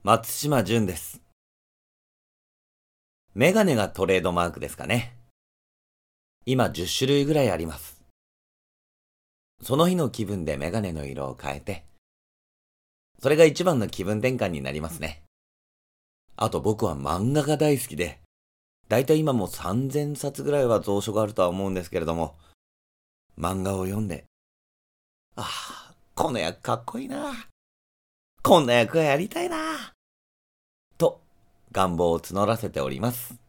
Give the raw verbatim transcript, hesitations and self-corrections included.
松島純です。メガネがトレードマークですかね。今じゅっ種類ぐらいあります。その日の気分でメガネの色を変えて、それが一番の気分転換になりますね。あと僕は漫画が大好きで、だいたい今もさんぜんさつぐらいは蔵書があるとは思うんですけれども、漫画を読んで、ああ、この役かっこいいな。こんな役がやりたいな。と、願望を募らせております。